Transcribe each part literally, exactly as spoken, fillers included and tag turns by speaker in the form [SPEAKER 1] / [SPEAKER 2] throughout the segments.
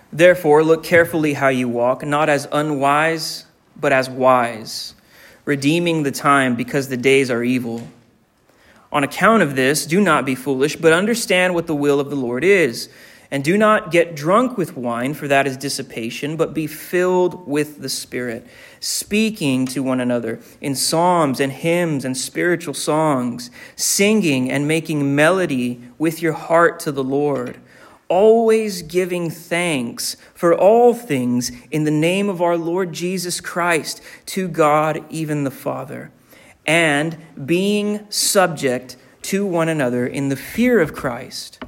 [SPEAKER 1] Therefore, look carefully how you walk, not as unwise, but as wise, redeeming the time because the days are evil. On account of this, do not be foolish, but understand what the will of the Lord is. And do not get drunk with wine, for that is dissipation, but be filled with the Spirit, speaking to one another in psalms and hymns and spiritual songs, singing and making melody with your heart to the Lord, always giving thanks for all things in the name of our Lord Jesus Christ to God, even the Father, and being subject to one another in the fear of Christ.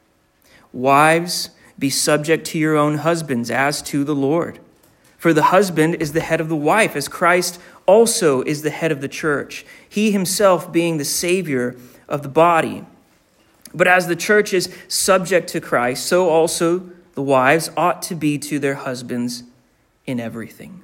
[SPEAKER 1] Wives, be subject to your own husbands as to the Lord. For the husband is the head of the wife, as Christ also is the head of the church, he himself being the Savior of the body. But as the church is subject to Christ, so also the wives ought to be to their husbands in everything.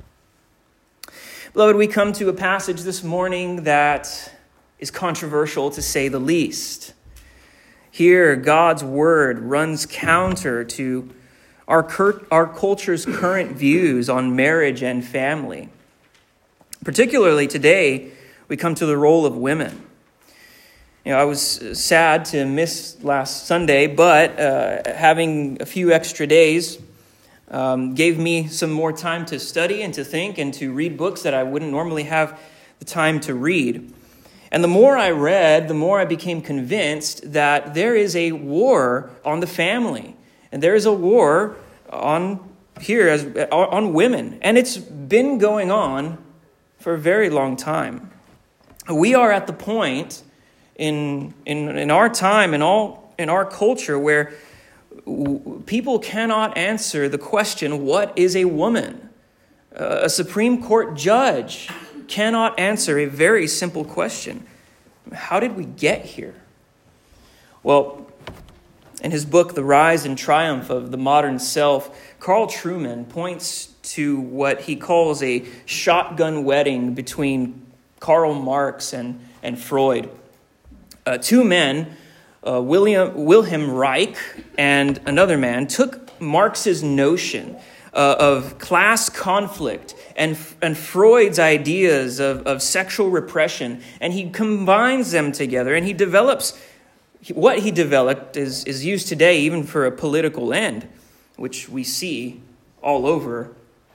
[SPEAKER 1] Beloved, we come to a passage this morning that is controversial, to say the least. Here, God's word runs counter to our, cur- our culture's current views on marriage and family. Particularly today, we come to the role of women. You know, I was sad to miss last Sunday, but uh, having a few extra days um, gave me some more time to study and to think and to read books that I wouldn't normally have the time to read. And the more I read, the more I became convinced that there is a war on the family. And there is a war on here as on women. And it's been going on for a very long time. We are at the point in in, in our time, in all in our culture, where people cannot answer the question, what is a woman? Uh, a Supreme Court judge cannot answer a very simple question. How did we get here? Well, in his book, The Rise and Triumph of the Modern Self, Carl Trueman points to what he calls a shotgun wedding between Karl Marx and, and Freud. Uh, two men, uh, William Wilhelm Reich and another man, took Marx's notion uh, of class conflict and, and Freud's ideas of, of sexual repression, and he combines them together, and he develops what he developed is, is used today even for a political end, which we see all over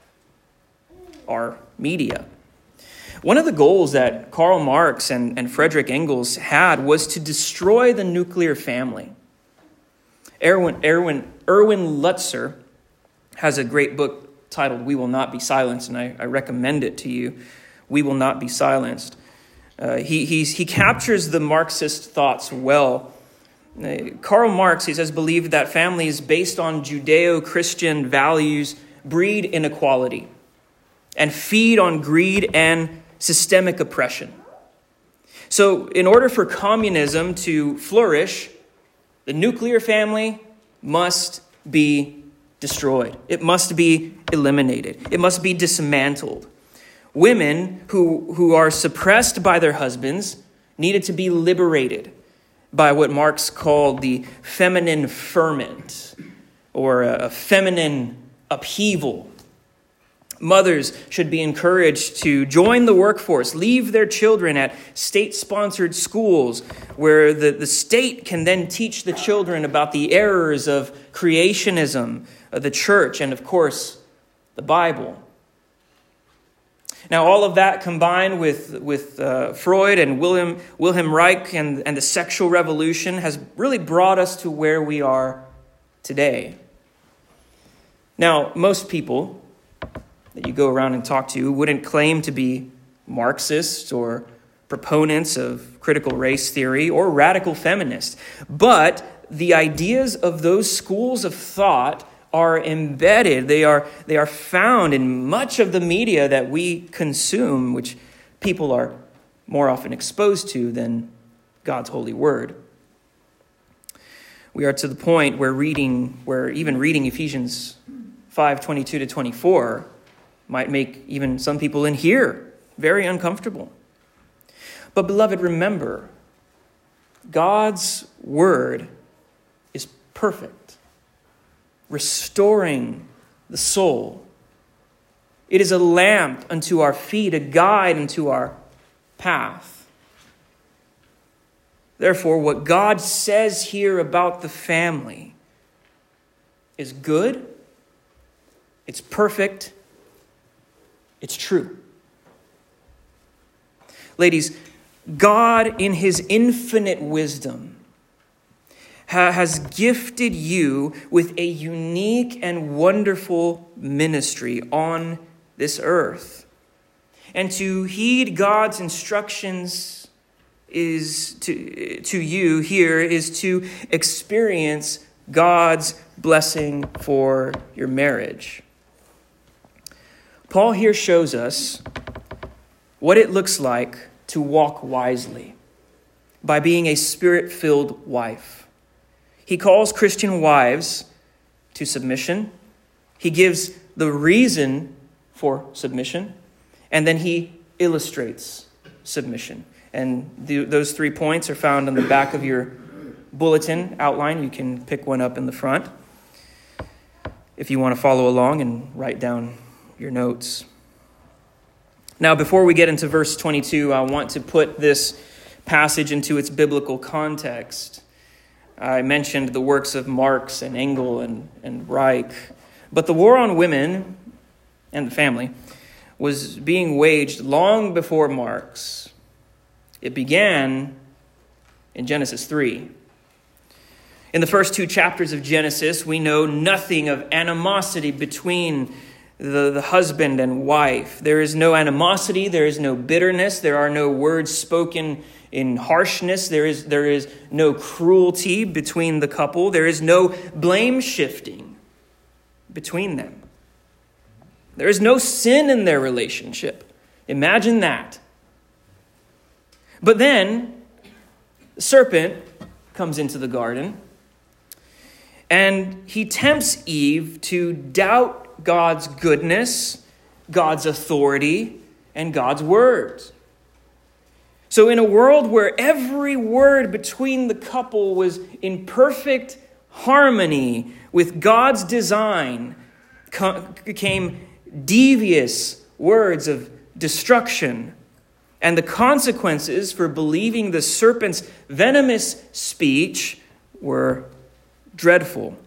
[SPEAKER 1] our media. One of the goals that Karl Marx and, and Friedrich Engels had was to destroy the nuclear family. Erwin, Erwin, Erwin Lutzer has a great book titled We Will Not Be Silenced, and I, I recommend it to you. We Will Not Be Silenced. Uh, he, he's, he captures the Marxist thoughts well. Uh, Karl Marx, he says, believed that families based on Judeo-Christian values breed inequality and feed on greed and systemic oppression. So in order for communism to flourish, the nuclear family must be destroyed. It must be eliminated. It must be dismantled. Women who, who are suppressed by their husbands needed to be liberated by what Marx called the feminine ferment, or a, a feminine upheaval. Mothers should be encouraged to join the workforce, leave their children at state-sponsored schools where the, the state can then teach the children about the errors of creationism, of the church, and of course, the Bible. Now, all of that combined with, with uh, Freud and William, Wilhelm Reich and, and the sexual revolution has really brought us to where we are today. Now, most people that you go around and talk to wouldn't claim to be Marxists or proponents of critical race theory or radical feminists. But the ideas of those schools of thought are embedded. They are, they are found in much of the media that we consume, which people are more often exposed to than God's holy word. We are to the point where reading, where even reading Ephesians five twenty-two to twenty-four might make even some people in here very uncomfortable. But beloved, remember, God's word is perfect. restoring the soul. It is a lamp unto our feet, a guide unto our path. Therefore, what God says here about the family is good, it's perfect, it's true. Ladies, God in his infinite wisdom ha- has gifted you with a unique and wonderful ministry on this earth. And to heed God's instructions is to, to you here is to experience God's blessing for your marriage. Paul here shows us what it looks like to walk wisely by being a spirit-filled wife. He calls Christian wives to submission. He gives the reason for submission, and then he illustrates submission. And the, those three points are found on the back of your bulletin outline. You can pick one up in the front if you want to follow along and write down your notes. Now, before we get into verse twenty-two, I want to put this passage into its biblical context. I mentioned the works of Marx and Engel and, and Reich, but the war on women and the family was being waged long before Marx. It began in Genesis three. In the first two chapters of Genesis, we know nothing of animosity between the, the husband and wife. There is no animosity, there is no bitterness, there are no words spoken in harshness, there is, there is no cruelty between the couple, there is no blame shifting between them. There is no sin in their relationship. Imagine that. But then, the serpent comes into the garden, and he tempts Eve to doubt God's goodness, God's authority, and God's words. So in a world where every word between the couple was in perfect harmony with God's design, came devious words of destruction. And the consequences for believing the serpent's venomous speech were dreadful.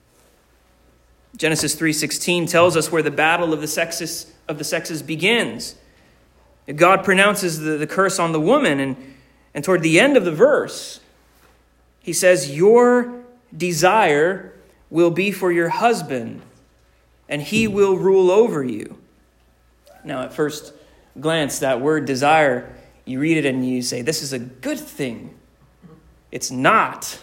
[SPEAKER 1] Genesis three sixteen tells us where the battle of the sexes of the sexes begins. God pronounces the, the curse on the woman, and, and toward the end of the verse, he says, "Your desire will be for your husband, and he will rule over you." Now, at first glance, that word desire, you read it and you say, this is a good thing. It's not.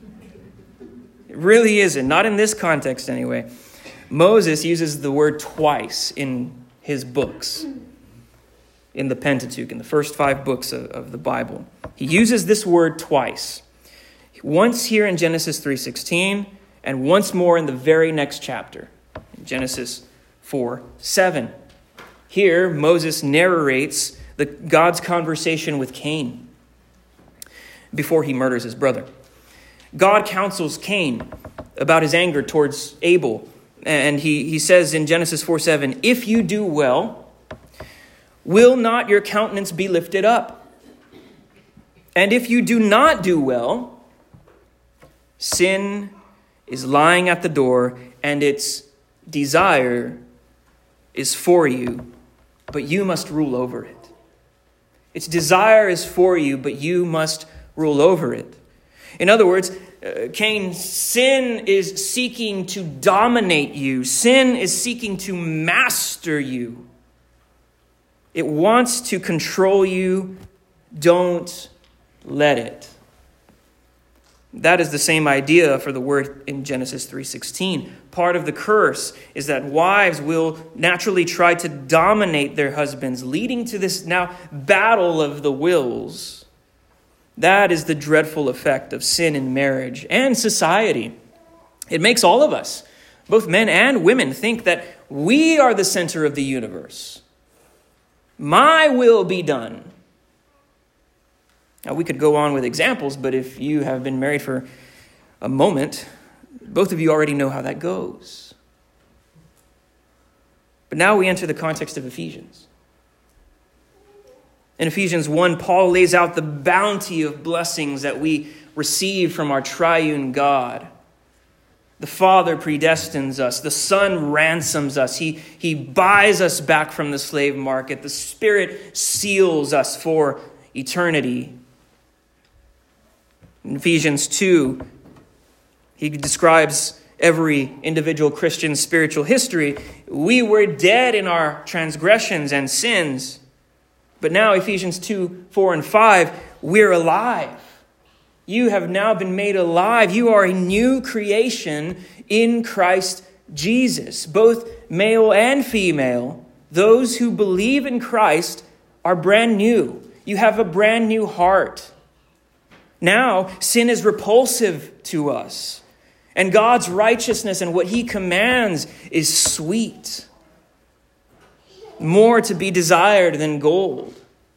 [SPEAKER 1] It really isn't. Not in this context anyway. Moses uses the word twice in his books, in the Pentateuch, in the first five books of, of the Bible. He uses this word twice. Once here in Genesis three sixteen, and once more in the very next chapter, in Genesis four seven. Here, Moses narrates the, God's conversation with Cain before he murders his brother. God counsels Cain about his anger towards Abel. And he, he says in Genesis four seven, "If you do well, will not your countenance be lifted up? And if you do not do well, sin is lying at the door, and its desire is for you, but you must rule over it." Its desire is for you, but you must rule over it. In other words, uh, Cain, sin is seeking to dominate you. Sin is seeking to master you. It wants to control you. Don't let it. That is the same idea for the word in Genesis three sixteen. Part of the curse is that wives will naturally try to dominate their husbands, leading to this now battle of the wills. That is the dreadful effect of sin in marriage and society. It makes all of us, both men and women, think that we are the center of the universe. My will be done. Now, we could go on with examples, but if you have been married for a moment, Both of you already know how that goes. But now we enter the context of Ephesians. In Ephesians one, Paul lays out the bounty of blessings that we receive from our triune God. The Father predestines us. The Son ransoms us. He, he buys us back from the slave market. The Spirit seals us for eternity. In Ephesians two, he describes every individual Christian's spiritual history. We were dead in our transgressions and sins. But now, Ephesians two, four, and five, we're alive. You have now been made alive. You are a new creation in Christ Jesus. Both male and female, those who believe in Christ are brand new. You have a brand new heart. Now, sin is repulsive to us. And God's righteousness and what he commands is sweet. More to be desired than gold.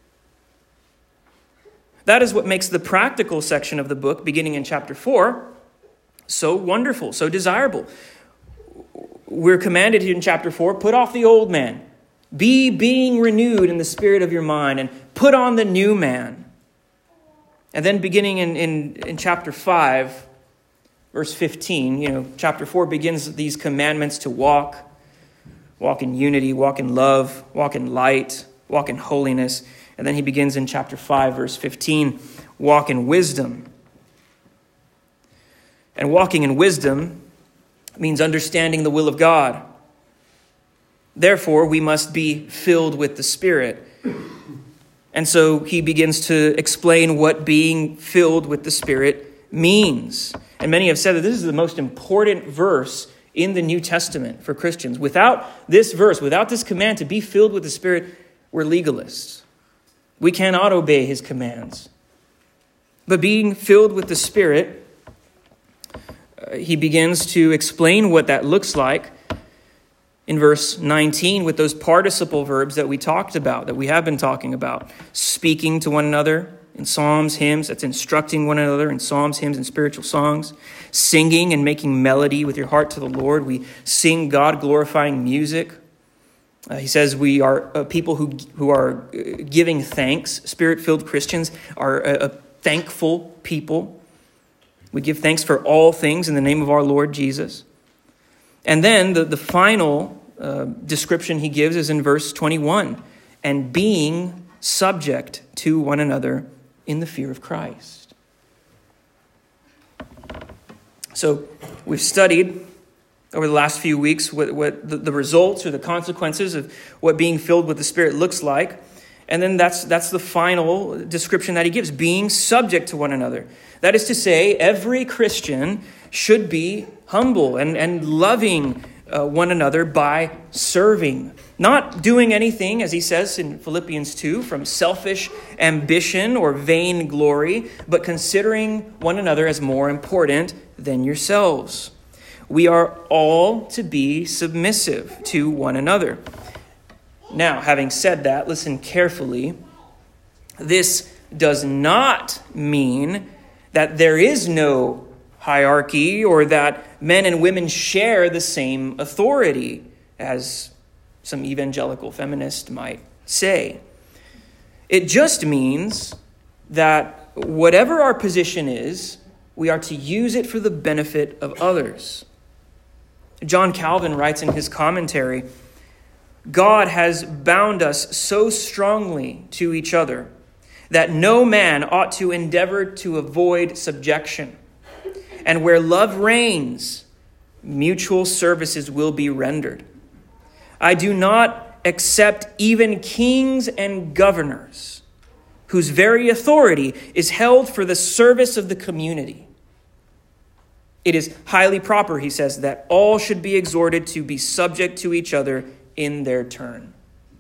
[SPEAKER 1] That is what makes the practical section of the book, beginning in chapter four, so wonderful, so desirable. We're commanded here in chapter four, put off the old man. Be being renewed in the spirit of your mind and put on the new man. And then beginning in, in, in chapter five, verse fifteen, you know, chapter four begins these commandments to walk. Walk in unity, walk in love, walk in light, walk in holiness. And then he begins in chapter five, verse fifteen, walk in wisdom. And walking in wisdom means understanding the will of God. Therefore, we must be filled with the Spirit. And so he begins to explain what being filled with the Spirit means. And many have said that this is the most important verse in the New Testament for Christians. Without this verse, without this command to be filled with the Spirit, we're legalists. We cannot obey his commands. But being filled with the Spirit, uh, he begins to explain what that looks like in verse nineteen with those participle verbs that we talked about, that we have been talking about. Speaking to one another in psalms, hymns, that's instructing one another in psalms, hymns, and spiritual songs. Singing and making melody with your heart to the Lord. We sing God-glorifying music. Uh, he says we are uh, people who, who are uh, giving thanks. Spirit-filled Christians are a, a thankful people. We give thanks for all things in the name of our Lord Jesus. And then the, the final uh, description he gives is in verse twenty-one. And being subject to one another in the fear of Christ. So we've studied over the last few weeks what, what the, the results or the consequences of what being filled with the Spirit looks like. And then that's that's the final description that he gives, being subject to one another. That is to say, every Christian should be humble and, and loving uh, one another by serving. Not doing anything, as he says in Philippians two, from selfish ambition or vain glory, but considering one another as more important than yourselves. We are all to be submissive to one another. Now, having said that, listen carefully. This does not mean that there is no hierarchy or that men and women share the same authority, as some evangelical feminist might say. It just means that whatever our position is, we are to use it for the benefit of others. John Calvin writes in his commentary, God has bound us so strongly to each other that no man ought to endeavor to avoid subjection. And where love reigns, mutual services will be rendered. I do not accept even kings and governors, whose very authority is held for the service of the community. It is highly proper, he says, that all should be exhorted to be subject to each other in their turn.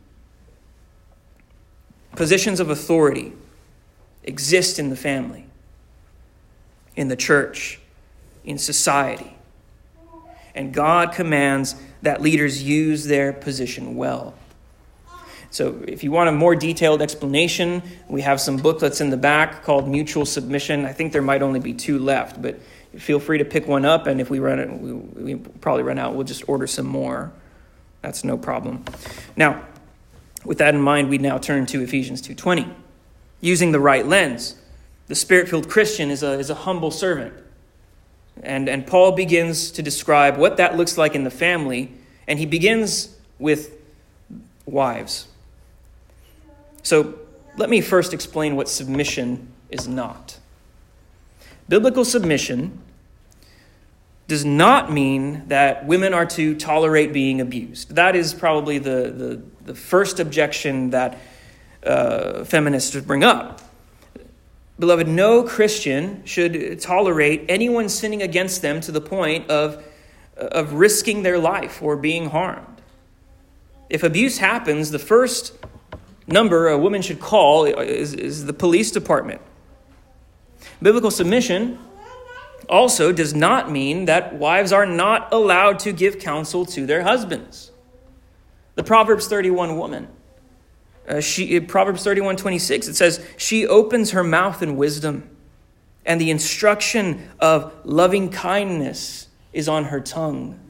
[SPEAKER 1] Positions of authority exist in the family, in the church, in society. And God commands that leaders use their position well. So if you want a more detailed explanation, we have some booklets in the back called Mutual Submission. I think there might only be two left, but feel free to pick one up, and if we run it, we, we probably run out, we'll just order some more. That's no problem. Now, with that in mind, we now turn to Ephesians two twenty. Using the right lens, the Spirit-filled Christian is a, is a humble servant. And, and Paul begins to describe what that looks like in the family, and he begins with wives. So let me first explain what submission is not. Biblical submission does not mean that women are to tolerate being abused. That is probably the, the, the first objection that uh, feminists bring up. Beloved, no Christian should tolerate anyone sinning against them to the point of, of risking their life or being harmed. If abuse happens, the first number a woman should call is, is the police department. Biblical submission also does not mean that wives are not allowed to give counsel to their husbands. The Proverbs thirty-one woman, uh, she Proverbs thirty-one twenty-six, it says, she opens her mouth in wisdom, and the instruction of loving kindness is on her tongue.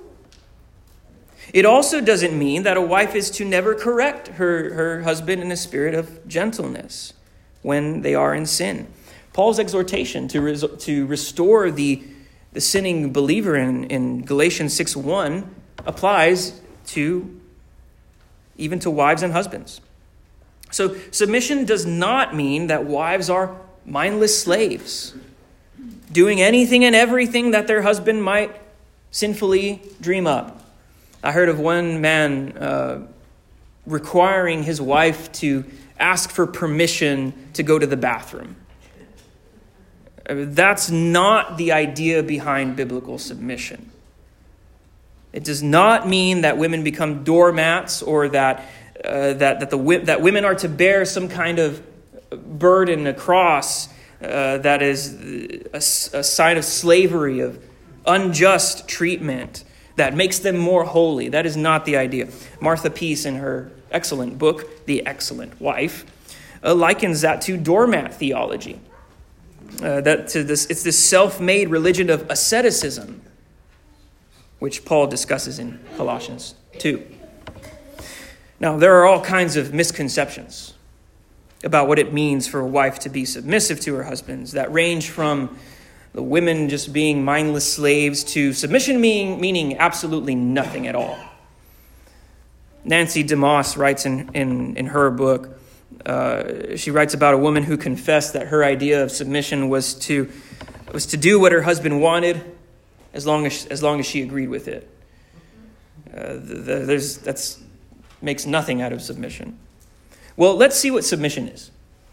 [SPEAKER 1] It also doesn't mean that a wife is to never correct her, her husband in a spirit of gentleness when they are in sin. Paul's exhortation to, res- to restore the, the sinning believer in, in Galatians six one applies to even to wives and husbands. So submission does not mean that wives are mindless slaves, doing anything and everything that their husband might sinfully dream up. I heard of one man uh, requiring his wife to ask for permission to go to the bathroom. That's not the idea behind biblical submission. It does not mean that women become doormats or that uh, that that the that women are to bear some kind of burden, a cross uh, that is a, a sign of slavery, of unjust treatment that makes them more holy. That is not the idea. Martha Peace, in her excellent book, The Excellent Wife, uh, likens that to doormat theology. Uh, that to this, it's this self-made religion of asceticism, which Paul discusses in Colossians two. Now, there are all kinds of misconceptions about what it means for a wife to be submissive to her husbands that range from the women just being mindless slaves to submission meaning, meaning absolutely nothing at all. Nancy DeMoss writes in, in, in her book, uh, she writes about a woman who confessed that her idea of submission was to was to do what her husband wanted as long as as long as she agreed with it. Uh, the, the, there's that's makes nothing out of submission. Well, let's see what submission is.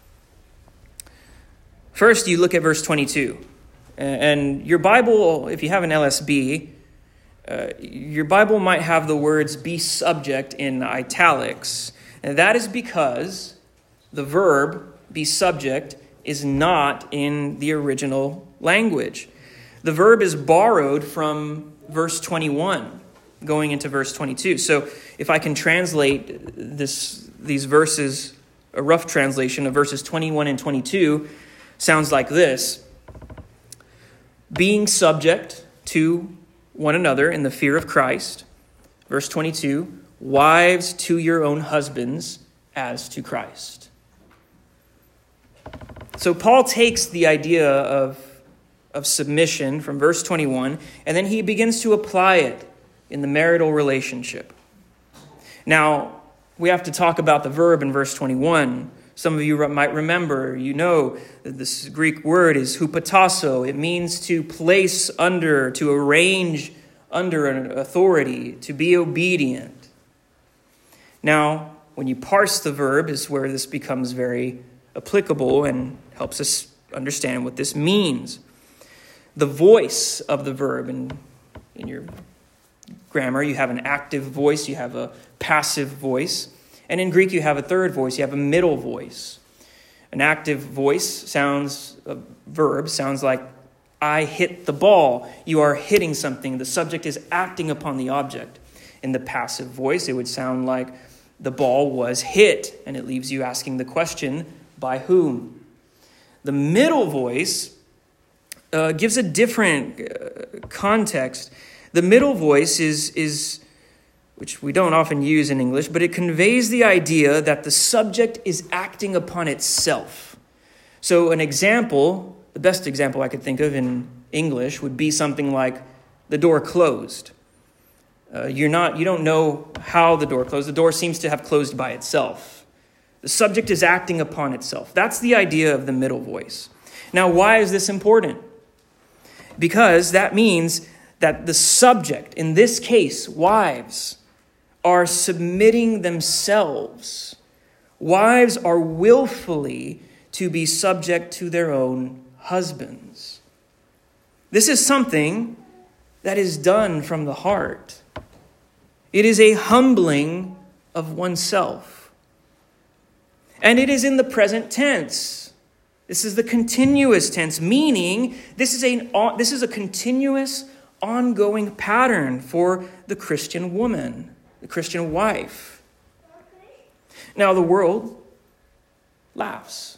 [SPEAKER 1] First, you look at verse twenty-two. And your Bible, if you have an L S B, uh, your Bible might have the words be subject in italics. And that is because the verb be subject is not in the original language. The verb is borrowed from verse twenty-one, going into verse twenty-two. So if I can translate this, these verses, a rough translation of verses twenty-one and twenty-two sounds like this. Being subject to one another in the fear of Christ. Verse twenty-two, wives to your own husbands as to Christ. So Paul takes the idea of, of submission from verse twenty-one, and then he begins to apply it in the marital relationship. Now, we have to talk about the verb in verse twenty-one. Some of you might remember, you know, that this Greek word is hupotasso. It means to place under, to arrange under an authority, to be obedient. Now, when you parse the verb is where this becomes very applicable and helps us understand what this means. The voice of the verb, in, in your grammar, you have an active voice, you have a passive voice. And in Greek, you have a third voice. You have a middle voice. An active voice sounds, a verb sounds like, I hit the ball. You are hitting something. The subject is acting upon the object. In the passive voice, it would sound like the ball was hit. And it leaves you asking the question, by whom? The middle voice uh, gives a different uh, context. The middle voice is, is, which we don't often use in English, but it conveys the idea that the subject is acting upon itself. So an example, the best example I could think of in English would be something like the door closed. Uh, you're not, you don't know how the door closed. The door seems to have closed by itself. The subject is acting upon itself. That's the idea of the middle voice. Now, why is this important? Because that means that the subject, in this case, wives, are submitting themselves. Wives are willfully to be subject to their own husbands. This is something that is done from the heart. It is a humbling of oneself. And it is in the present tense. This is the continuous tense, meaning this is a, this is a continuous, ongoing pattern for the Christian woman, the Christian wife. Now, the world laughs.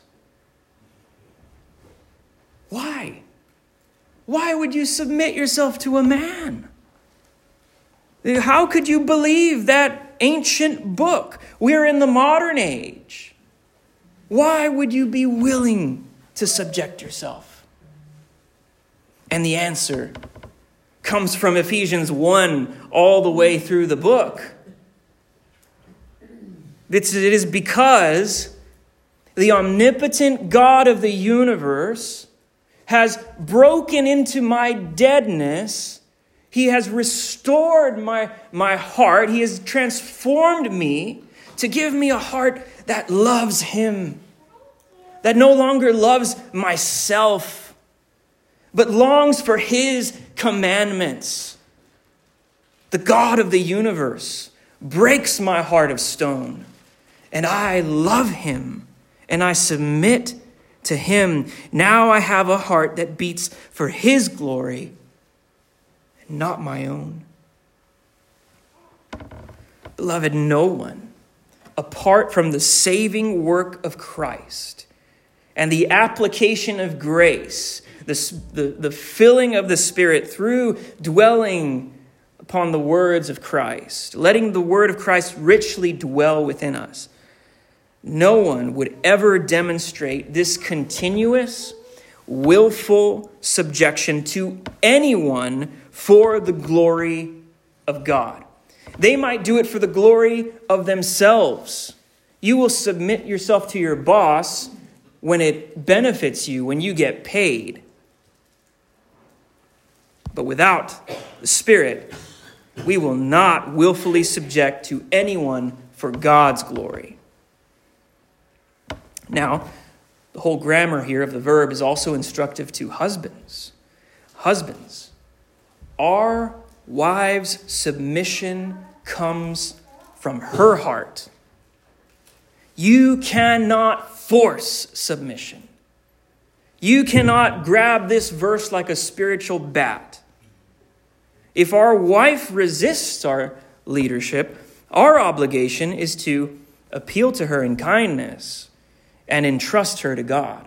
[SPEAKER 1] Why? Why would you submit yourself to a man? How could you believe that ancient book? We're in the modern age. Why would you be willing to subject yourself? And the answer comes from Ephesians one all the way through the book. It is because the omnipotent God of the universe has broken into my deadness. He has restored my, my heart. He has transformed me to give me a heart that loves him, that no longer loves myself, but longs for his commandments. The God of the universe breaks my heart of stone, and I love him, and I submit to him. Now I have a heart that beats for his glory, not my own. Beloved, no one, apart from the saving work of Christ and the application of grace, the, the, the filling of the Spirit through dwelling upon the words of Christ, letting the word of Christ richly dwell within us, no one would ever demonstrate this continuous, willful subjection to anyone for the glory of God. They might do it for the glory of themselves. You will submit yourself to your boss when it benefits you, when you get paid. But without the Spirit, we will not willfully subject to anyone for God's glory. Now, the whole grammar here of the verb is also instructive to husbands. Husbands, our wife's submission comes from her heart. You cannot force submission. You cannot grab this verse like a spiritual bat. If our wife resists our leadership, our obligation is to appeal to her in kindness and entrust her to God.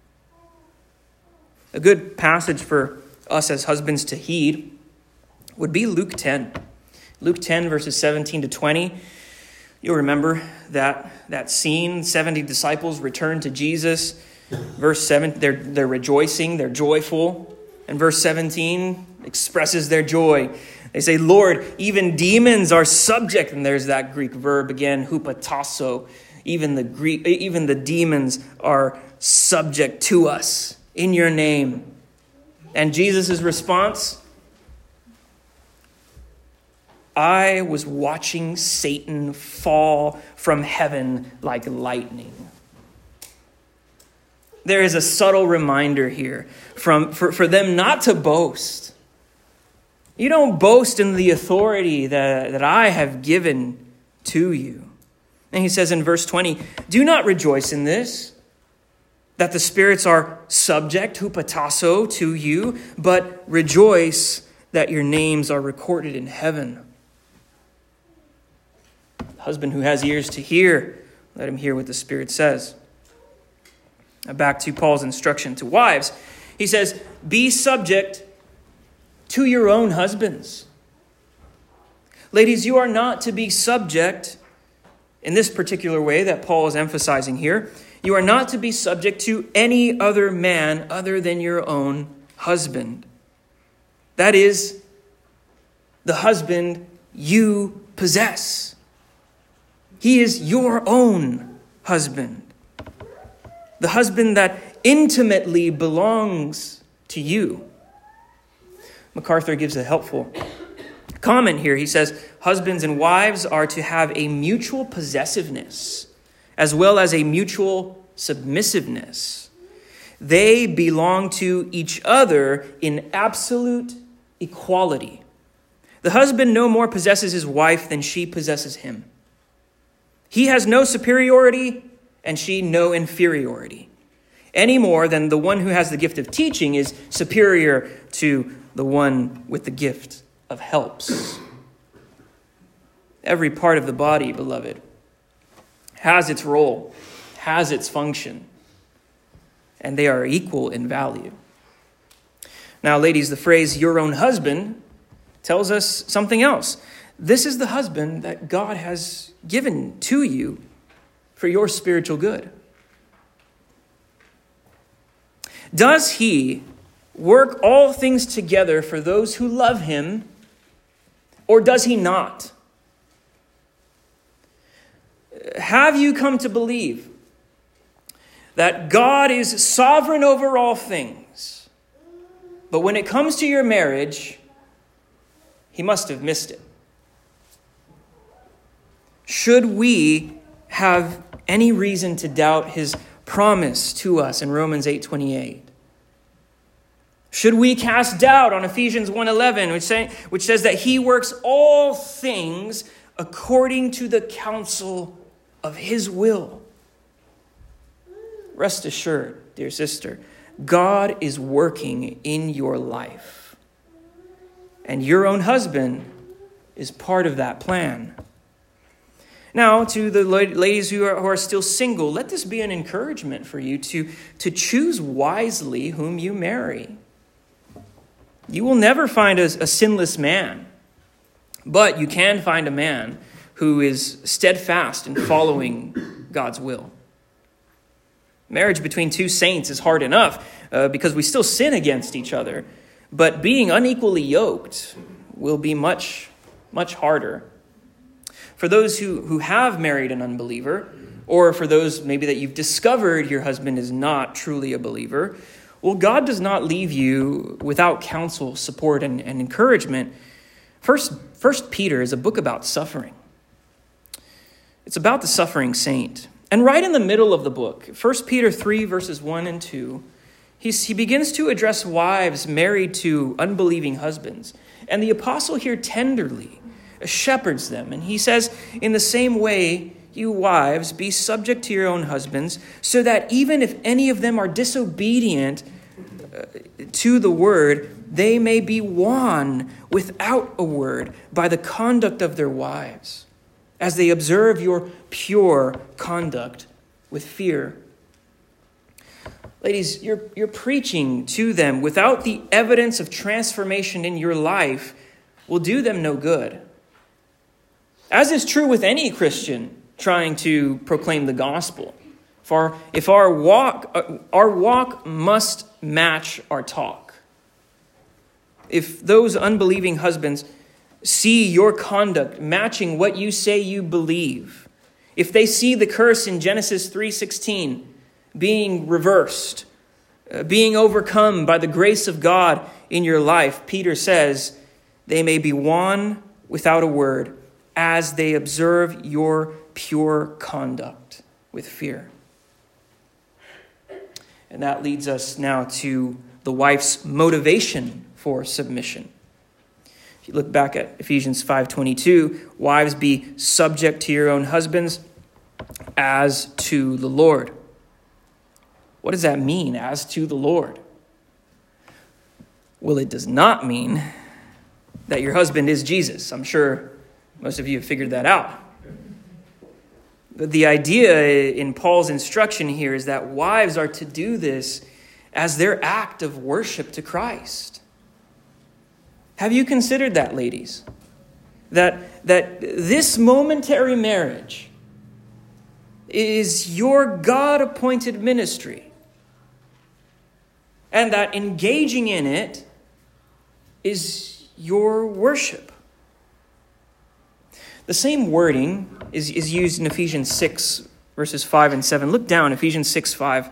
[SPEAKER 1] A good passage for us as husbands to heed would be Luke ten. Luke ten, verses seventeen to twenty. You'll remember that, that scene. seventy disciples return to Jesus. Verse seven, they're, they're rejoicing, they're joyful. And verse seventeen expresses their joy. They say, Lord, even demons are subject. And there's that Greek verb again, hupatasso. Even the Greek, even the demons are subject to us in your name. And Jesus' response, I was watching Satan fall from heaven like lightning. There is a subtle reminder here from, for, for them not to boast. You don't boast in the authority that, that I have given to you. And he says in verse twenty, do not rejoice in this, that the spirits are subject, hupatasso, to you, but rejoice that your names are recorded in heaven. The husband who has ears to hear, let him hear what the Spirit says. Now back to Paul's instruction to wives. He says, be subject to your own husbands. Ladies, you are not to be subject in this particular way that Paul is emphasizing here. You are not to be subject to any other man other than your own husband. That is, the husband you possess. He is your own husband. The husband that intimately belongs to you. MacArthur gives a helpful comment here. He says, husbands and wives are to have a mutual possessiveness as well as a mutual submissiveness. They belong to each other in absolute equality. The husband no more possesses his wife than she possesses him. He has no superiority and she no inferiority, any more than the one who has the gift of teaching is superior to the one with the gift of helps. Every part of the body, beloved, has its role, has its function, and they are equal in value. Now, ladies, the phrase your own husband tells us something else. This is the husband that God has given to you for your spiritual good. Does he work all things together for those who love him, or does he not? Have you come to believe that God is sovereign over all things, but when it comes to your marriage, he must have missed it? Should we have any reason to doubt his promise to us in Romans eight twenty-eight? Should we cast doubt on Ephesians one eleven, which, say, which says that he works all things according to the counsel of his will? Rest assured, dear sister, God is working in your life. And your own husband is part of that plan. Now, to the ladies who are, who are still single, let this be an encouragement for you to, to choose wisely whom you marry. You will never find a, a sinless man, but you can find a man who is steadfast in following God's will. Marriage between two saints is hard enough uh, because we still sin against each other, but being unequally yoked will be much, much harder. For those who, who have married an unbeliever, or for those maybe that you've discovered your husband is not truly a believer, well, God does not leave you without counsel, support, and, and encouragement. First, First Peter is a book about suffering. It's about the suffering saint. And right in the middle of the book, First Peter three, verses one and two, he's, he begins to address wives married to unbelieving husbands. And the apostle here tenderly shepherds them. And he says, in the same way, you wives, be subject to your own husbands, so that even if any of them are disobedient uh, to the word, they may be won without a word by the conduct of their wives, as they observe your pure conduct with fear. Ladies, you're, you're preaching to them without the evidence of transformation in your life will do them no good. As is true with any Christian trying to proclaim the gospel. For if our walk, our walk must match our talk. If those unbelieving husbands see your conduct matching what you say you believe, if they see the curse in Genesis three sixteen being reversed, uh, being overcome by the grace of God in your life, Peter says, they may be won without a word as they observe your pure conduct with fear. And that leads us now to the wife's motivation for submission. If you look back at Ephesians five twenty-two, wives, be subject to your own husbands as to the Lord. What does that mean, as to the Lord? Well, it does not mean that your husband is Jesus. I'm sure most of you have figured that out. But the idea in Paul's instruction here is that wives are to do this as their act of worship to Christ. Have you considered that, ladies? That, that this momentary marriage is your God-appointed ministry, and that engaging in it is your worship. The same wording is, is used in Ephesians six, verses five and seven. Look down, Ephesians six, five.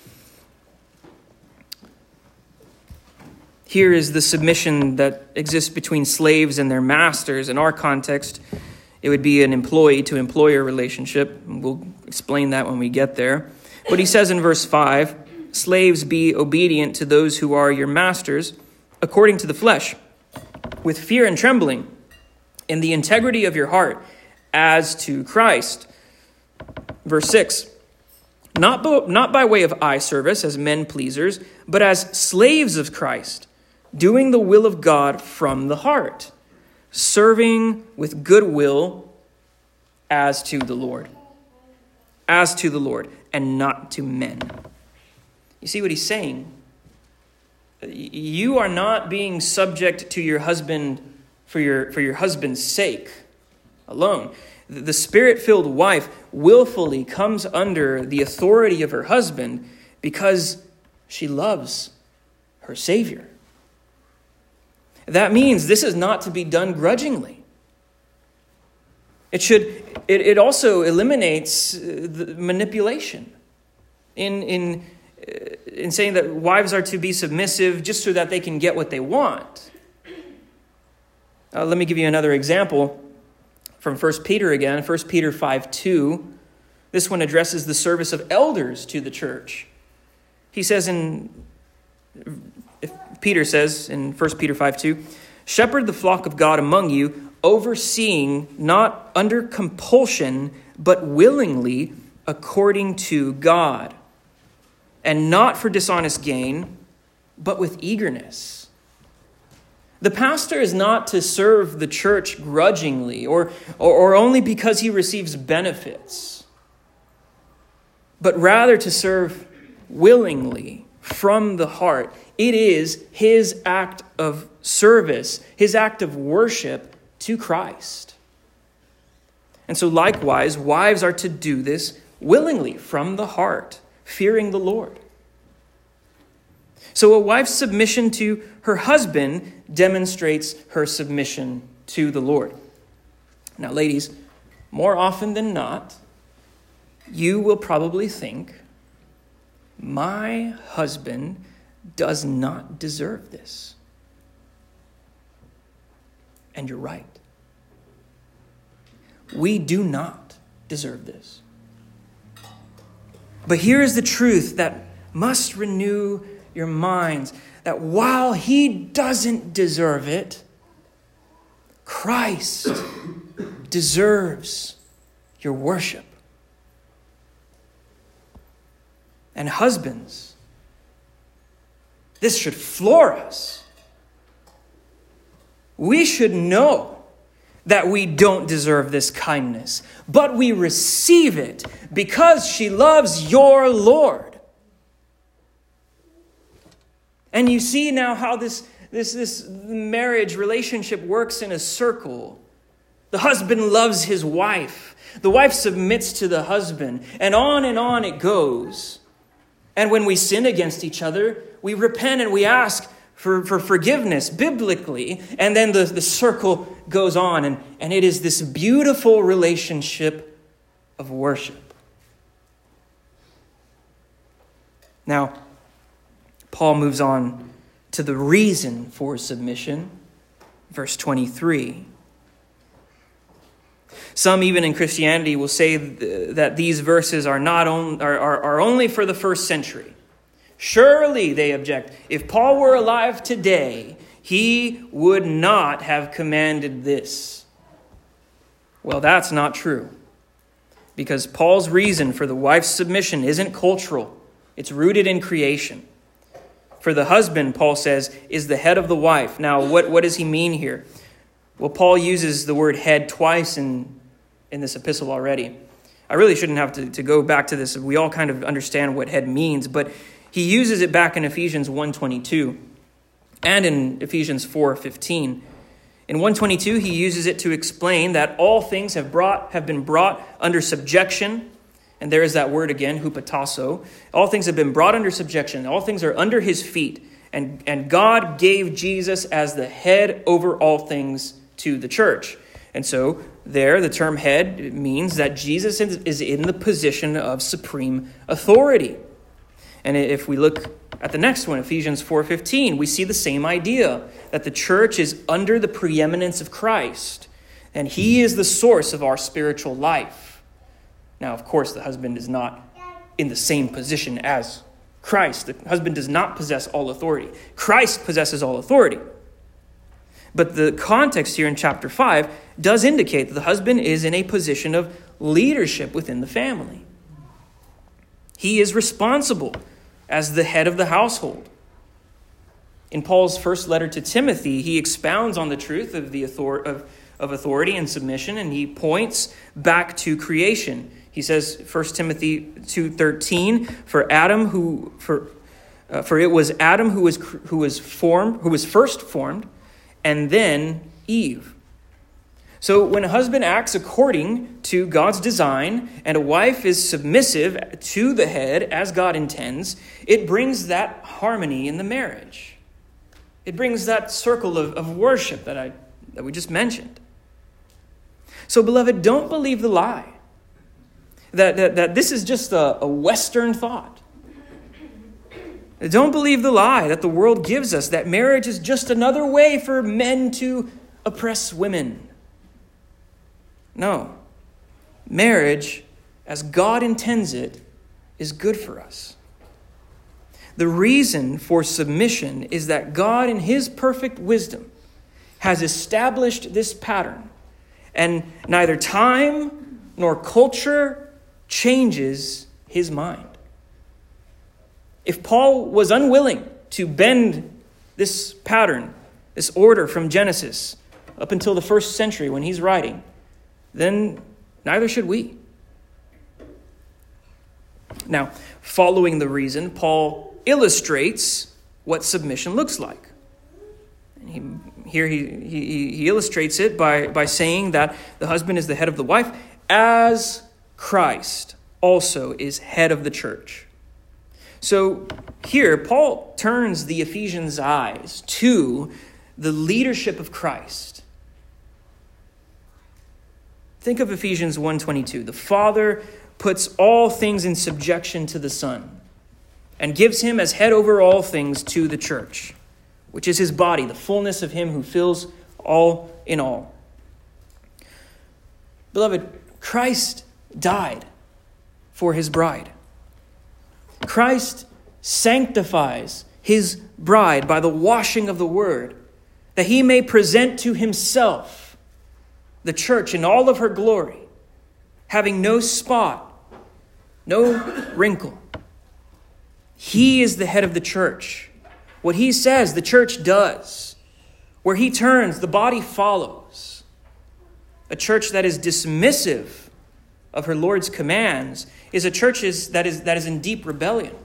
[SPEAKER 1] Here is the submission that exists between slaves and their masters. In our context, it would be an employee-to-employer relationship. We'll explain that when we get there. But he says in verse five, "Slaves, be obedient to those who are your masters, according to the flesh, with fear and trembling, in the integrity of your heart, as to Christ." Verse six, not, bo- not by way of eye service as men pleasers, but as slaves of Christ, doing the will of God from the heart, serving with good will as to the Lord. As to the Lord, and not to men. You see what he's saying? You are not being subject to your husband for your, for your husband's sake alone. The Spirit-filled wife willfully comes under the authority of her husband because she loves her Savior. That means this is not to be done grudgingly. It should. It, it also eliminates the manipulation in in in saying that wives are to be submissive just so that they can get what they want. Uh, let me give you another example from First Peter again. First Peter five two. This one addresses the service of elders to the church. He says in. If Peter says in First Peter five two, "Shepherd the flock of God among you, overseeing not under compulsion, but willingly according to God, and not for dishonest gain, but with eagerness." The pastor is not to serve the church grudgingly or, or, or only because he receives benefits, but rather to serve willingly from the heart. It is his act of service, his act of worship to Christ. And so likewise, wives are to do this willingly from the heart, fearing the Lord. So a wife's submission to her husband demonstrates her submission to the Lord. Now, ladies, more often than not, you will probably think, my husband does not deserve this. And you're right. We do not deserve this. But here is the truth that must renew your minds, that while he doesn't deserve it, Christ deserves your worship. And husbands, this should floor us. We should know that we don't deserve this kindness, but we receive it because she loves your Lord. And you see now how this, this, this marriage relationship works in a circle. The husband loves his wife. The wife submits to the husband. And on and on it goes. And when we sin against each other, we repent and we ask for, for forgiveness biblically. And then the, the circle goes on. And, and it is this beautiful relationship of worship. Now, Paul moves on to the reason for submission. Verse twenty-three. Some, even in Christianity, will say th- that these verses are not on, are, are, are only for the first century. Surely, they object, if Paul were alive today, he would not have commanded this. Well, that's not true. Because Paul's reason for the wife's submission isn't cultural. It's rooted in creation. For the husband, Paul says, is the head of the wife. Now, what, what does he mean here? Well, Paul uses the word head twice in, in this epistle already. I really shouldn't have to, to go back to this. We all kind of understand what head means, but He uses it back in Ephesians one twenty-two and in Ephesians four fifteen. In one twenty-two, he uses it to explain that all things have brought have been brought under subjection. And there is that word again, hupotasso. All things have been brought under subjection. All things are under his feet. And, and God gave Jesus as the head over all things to the church. And so there, the term head means that Jesus is in the position of supreme authority. And if we look at the next one, Ephesians four fifteen, we see the same idea, that the church is under the preeminence of Christ, and he is the source of our spiritual life. Now, of course, the husband is not in the same position as Christ. The husband does not possess all authority. Christ possesses all authority. But the context here in chapter five does indicate that the husband is in a position of leadership within the family. He is responsible as the head of the household. In Paul's first letter to Timothy, he expounds on the truth of the author- of, of authority and submission, and he points back to creation. He says, First Timothy two thirteen, for Adam who for uh, for it was Adam who was who was formed who was first formed, and then Eve. So when a husband acts according to God's design and a wife is submissive to the head as God intends, it brings that harmony in the marriage. It brings that circle of, of worship that I that we just mentioned. So, beloved, don't believe the lie that, that, that this is just a, a Western thought. Don't believe the lie that the world gives us, that marriage is just another way for men to oppress women. No. Marriage, as God intends it, is good for us. The reason for submission is that God, in his perfect wisdom, has established this pattern, and neither time nor culture changes his mind. If Paul was unwilling to bend this pattern, this order from Genesis up until the first century when he's writing, then neither should we. Now, following the reason, Paul illustrates what submission looks like. And he, here he, he, he illustrates it by, by saying that the husband is the head of the wife, as Christ also is head of the church. So here, Paul turns the Ephesians' eyes to the leadership of Christ. Think of Ephesians one twenty-two. The Father puts all things in subjection to the Son and gives him as head over all things to the church, which is his body, the fullness of him who fills all in all. Beloved, Christ died for his bride. Christ sanctifies his bride by the washing of the word, that he may present to himself the church in all of her glory, having no spot, no wrinkle. He is the head of the church. What he says, the church does. Where he turns, the body follows. A church that is dismissive of her Lord's commands is a church that is, that is in deep rebellion.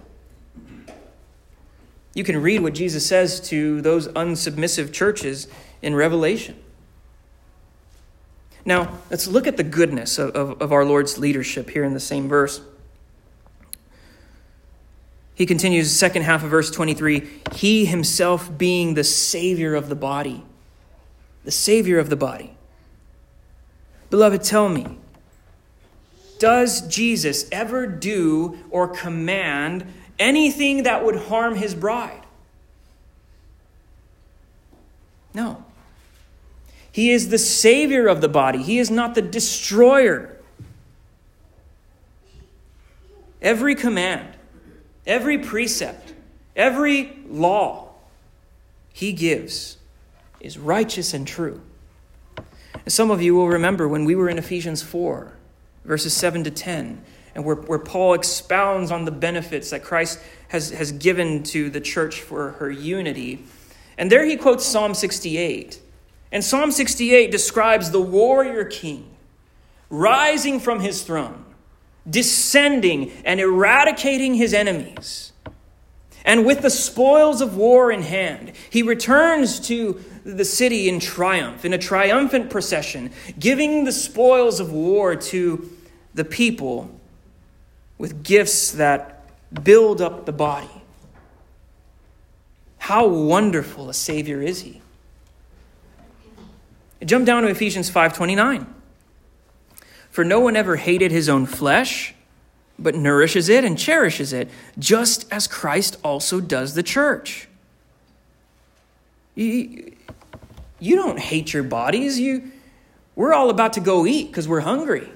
[SPEAKER 1] You can read what Jesus says to those unsubmissive churches in Revelation. Now, let's look at the goodness of, of, of our Lord's leadership here in the same verse. He continues, second half of verse twenty-three, he himself being the Savior of the body. The Savior of the body. Beloved, tell me, does Jesus ever do or command anything that would harm his bride? No. He is the Savior of the body. He is not the destroyer. Every command, every precept, every law he gives is righteous and true. And some of you will remember when we were in Ephesians four, verses seven to ten, and where, where Paul expounds on the benefits that Christ has, has given to the church for her unity. And there he quotes Psalm sixty-eight. And Psalm sixty-eight describes the warrior king rising from his throne, descending and eradicating his enemies. And with the spoils of war in hand, he returns to the city in triumph, in a triumphant procession, giving the spoils of war to the people with gifts that build up the body. How wonderful a Savior is he. Jump down to Ephesians five twenty-nine. For no one ever hated his own flesh, but nourishes it and cherishes it, just as Christ also does the church. You, you don't hate your bodies. You, we're all about to go eat because we're hungry.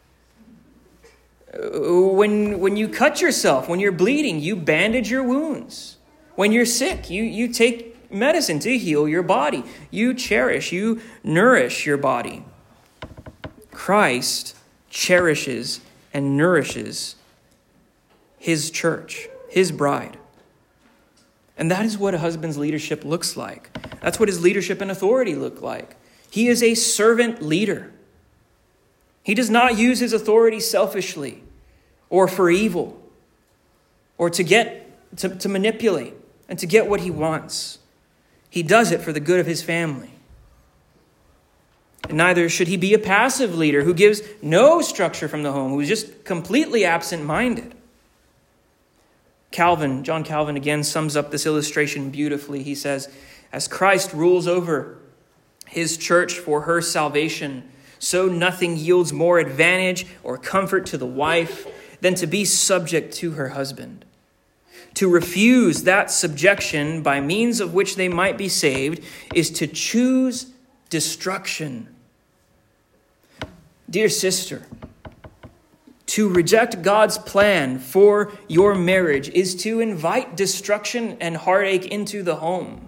[SPEAKER 1] When, when you cut yourself, when you're bleeding, you bandage your wounds. When you're sick, you, you take medicine to heal your body. You cherish, you nourish your body. Christ cherishes and nourishes his church, his bride. And that is what a husband's leadership looks like. That's what his leadership and authority look like. He is a servant leader. He does not use his authority selfishly or for evil or to get to, to manipulate and to get what he wants. He does it for the good of his family. And neither should he be a passive leader who gives no structure from the home, who is just completely absent-minded. Calvin, John Calvin again sums up this illustration beautifully. He says, as Christ rules over his church for her salvation, so nothing yields more advantage or comfort to the wife than to be subject to her husband. To refuse that subjection by means of which they might be saved is to choose destruction. Dear sister, to reject God's plan for your marriage is to invite destruction and heartache into the home.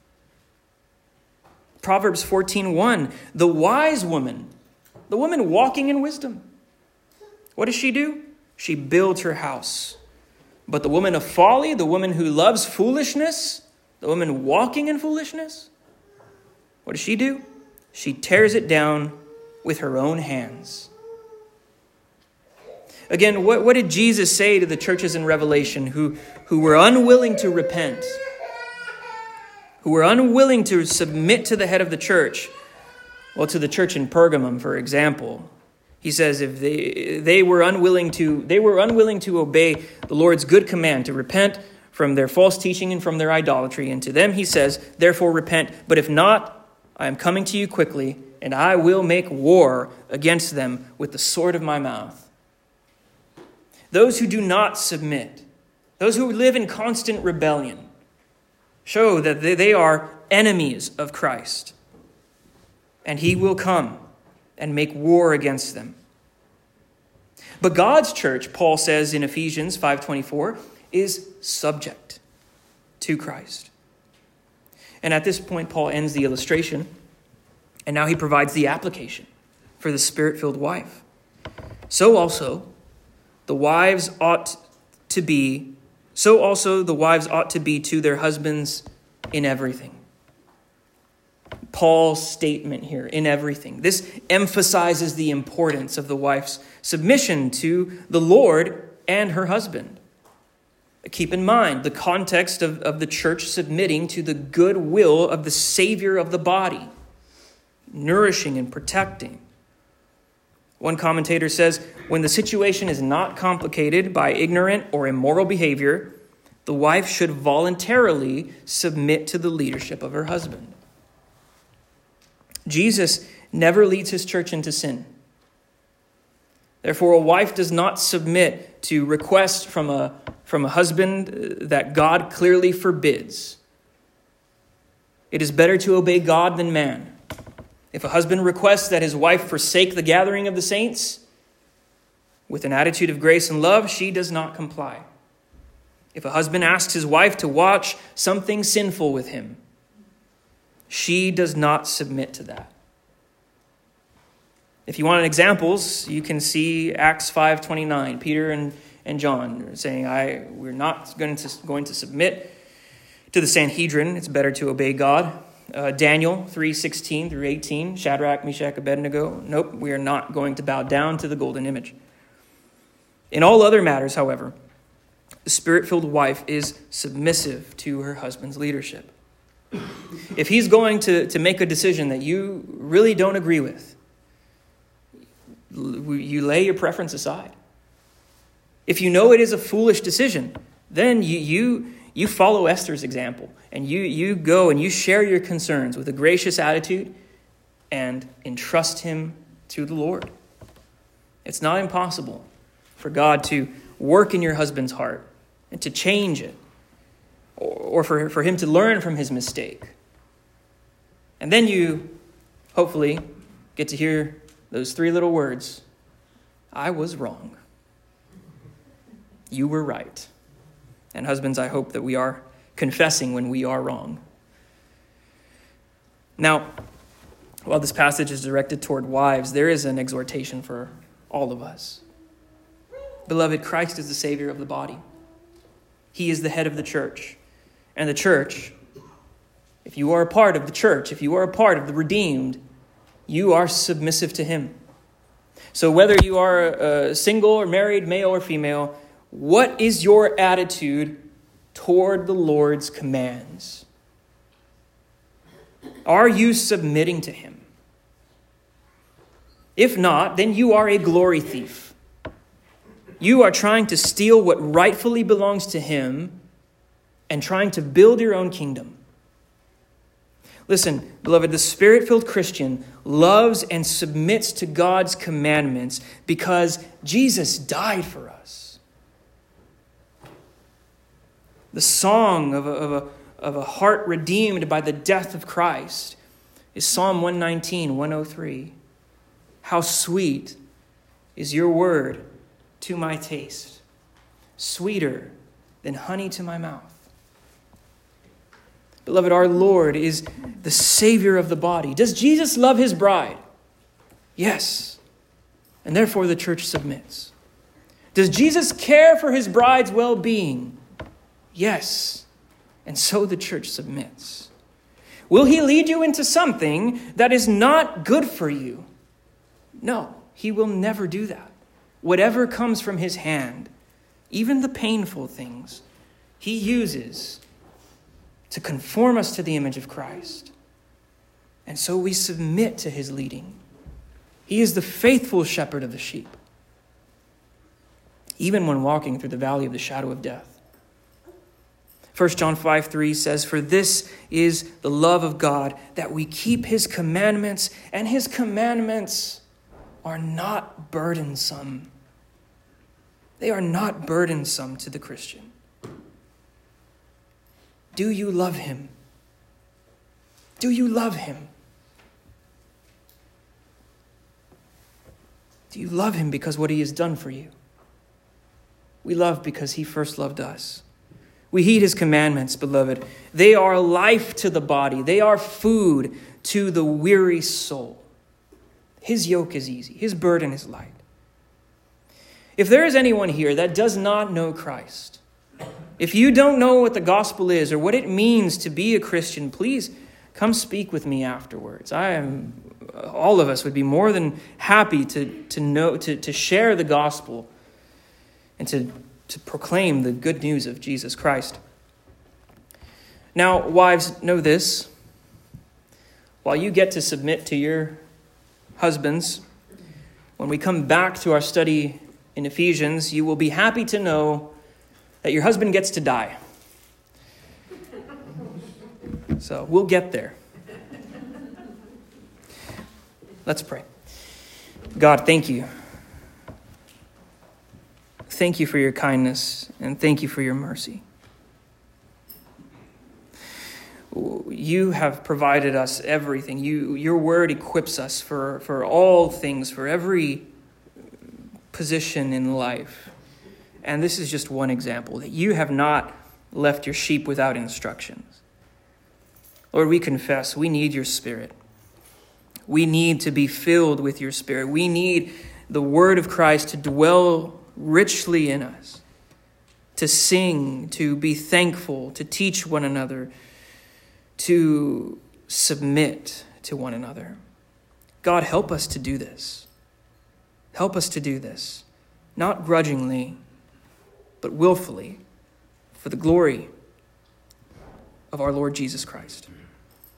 [SPEAKER 1] Proverbs fourteen one, the wise woman, the woman walking in wisdom, what does she do? She builds her house. But the woman of folly, the woman who loves foolishness, the woman walking in foolishness, what does she do? She tears it down with her own hands. Again, what, what did Jesus say to the churches in Revelation who, who were unwilling to repent, who were unwilling to submit to the head of the church? Well, to the church in Pergamum, for example, he says if they they were unwilling to they were unwilling to obey the Lord's good command to repent from their false teaching and from their idolatry, and to them he says, therefore repent, but if not, I am coming to you quickly, and I will make war against them with the sword of my mouth. Those who do not submit, those who live in constant rebellion, show that they are enemies of Christ. And he will come and make war against them. But God's church, Paul says in Ephesians five twenty-four, is subject to Christ. And at this point, Paul ends the illustration, and now he provides the application for the Spirit-filled wife. So also, the wives ought to be, so also the wives ought to be to their husbands in everything. Paul's statement here, in everything. This emphasizes the importance of the wife's submission to the Lord and her husband. Keep in mind the context of, of the church submitting to the good will of the Savior of the body, nourishing and protecting. One commentator says, when the situation is not complicated by ignorant or immoral behavior, the wife should voluntarily submit to the leadership of her husband. Jesus never leads his church into sin. Therefore, a wife does not submit to requests from a, from a husband that God clearly forbids. It is better to obey God than man. If a husband requests that his wife forsake the gathering of the saints, with an attitude of grace and love, she does not comply. If a husband asks his wife to watch something sinful with him, she does not submit to that. If you want examples, you can see Acts five twenty-nine. Peter and, and John are saying, I, we're not going to, going to submit to the Sanhedrin. It's better to obey God. Uh, Daniel three sixteen through eighteen. Shadrach, Meshach, Abednego. Nope, we are not going to bow down to the golden image. In all other matters, however, The Spirit-filled wife is submissive to her husband's leadership. If he's going to, to make a decision that you really don't agree with, you lay your preference aside. If you know it is a foolish decision, then you you, you follow Esther's example, and you, you go and you share your concerns with a gracious attitude and entrust him to the Lord. It's not impossible for God to work in your husband's heart and to change it, or for, for him to learn from his mistake. And then you, hopefully, get to hear those three little words: I was wrong. You were right. And husbands, I hope that we are confessing when we are wrong. Now, while this passage is directed toward wives, there is an exhortation for all of us. Beloved, Christ is the Savior of the body. He is the head of the church. And the church, if you are a part of the church, if you are a part of the redeemed, you are submissive to him. So whether you are a single or married, male or female, what is your attitude toward the Lord's commands? Are you submitting to him? If not, then you are a glory thief. You are trying to steal what rightfully belongs to him and trying to build your own kingdom. Listen, beloved, the Spirit-filled Christian loves and submits to God's commandments because Jesus died for us. The song of a, of a, of a heart redeemed by the death of Christ is Psalm one nineteen, one oh three. How sweet is your word to my taste, sweeter than honey to my mouth. Beloved, our Lord is the Savior of the body. Does Jesus love his bride? Yes. And therefore the church submits. Does Jesus care for his bride's well-being? Yes. And so the church submits. Will he lead you into something that is not good for you? No, he will never do that. Whatever comes from his hand, even the painful things, he uses to conform us to the image of Christ. And so we submit to his leading. He is the faithful shepherd of the sheep, even when walking through the valley of the shadow of death. First John five three says, "For this is the love of God, that we keep his commandments, and his commandments are not burdensome." They are not burdensome to the Christian. Do you love him? Do you love him? Do you love him because what he has done for you? We love because he first loved us. We heed his commandments, beloved. They are life to the body. They are food to the weary soul. His yoke is easy. His burden is light. If there is anyone here that does not know Christ, if you don't know what the gospel is or what it means to be a Christian, please come speak with me afterwards. I am, all of us would be more than happy to, to know, to, to share the gospel and to, to proclaim the good news of Jesus Christ. Now, wives, know this. While you get to submit to your husbands, when we come back to our study in Ephesians, you will be happy to know that your husband gets to die. So we'll get there. Let's pray. God, thank you. Thank you for your kindness, and thank you for your mercy. You have provided us everything. You, your word equips us for, for all things, for every position in life. And this is just one example, that you have not left your sheep without instructions. Lord, we confess we need your Spirit. We need to be filled with your Spirit. We need the word of Christ to dwell richly in us, to sing, to be thankful, to teach one another, to submit to one another. God, help us to do this. Help us to do this, not grudgingly, but willfully, for the glory of our Lord Jesus Christ.